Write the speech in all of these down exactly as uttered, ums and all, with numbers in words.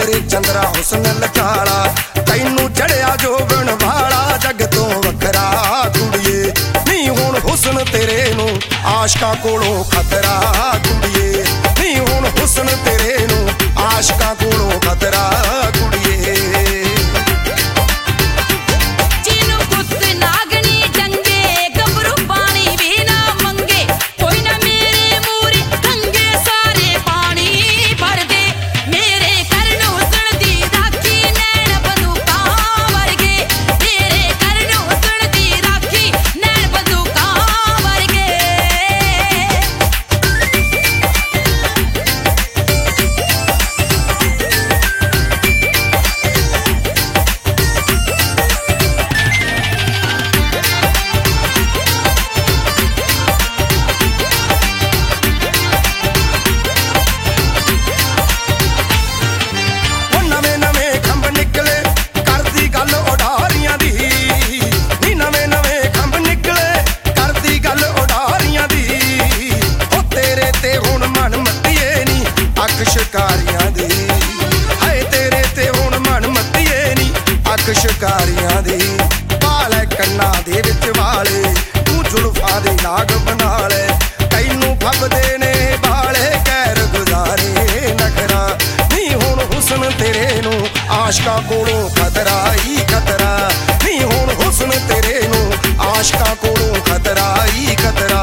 तेरे चंद्रा हुस्न लचाला, तैनू चढ़िया जोबन वाला जग तो वखरा कुड़िए। नी हुण हुस्न तेरे नू आशका कोलों खतरा कुड़िए, नी हुण हुस्न तेरे नू आशका कोलों खतरा कुड़िए। शिकारियां दी हाय तेरे ते हुण मन मत्तीए नी अख शिकारियां दी। पाले कन्ना दे विच वाले तू जुल्फां दे नाग बना ले, तैनू फबदे ने बाले कैर गुजारे नखरा। नी हुण हुस्न तेरे नू आशका कोलों खतरा ही खतरा, नी हुण हुस्न तेरे नू आशका कोलों खतरा ही खतरा।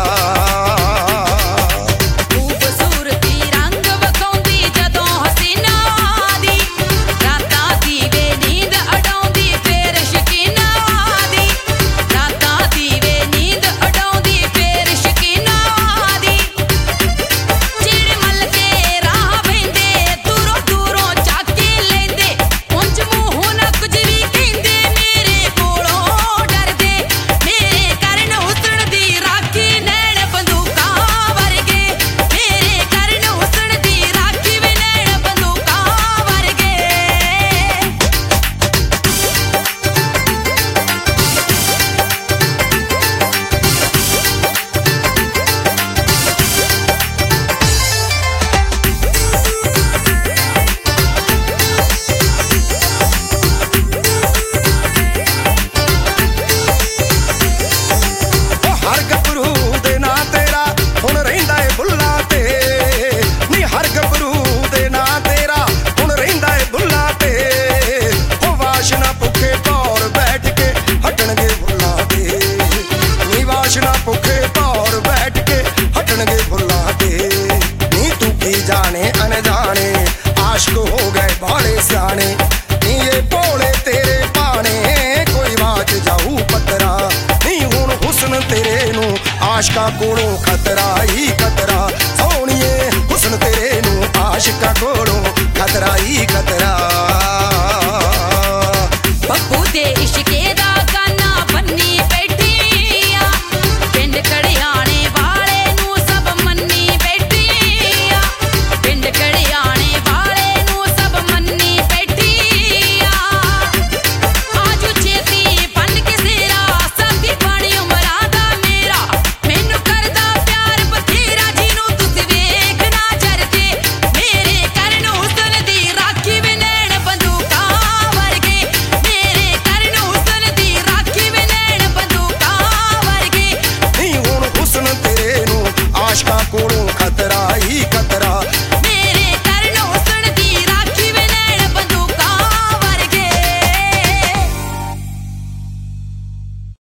आशिक हो गए बाले सियाने, नी ये भोले तेरे पाने कोई बाज जाऊ पतरा। नी हुण हुस्न तेरे नू आशिका कोलों खतरा ही खतरा, सोहणिए हुस्न तेरे नू आशिका कोलों खतरा ही खतरा।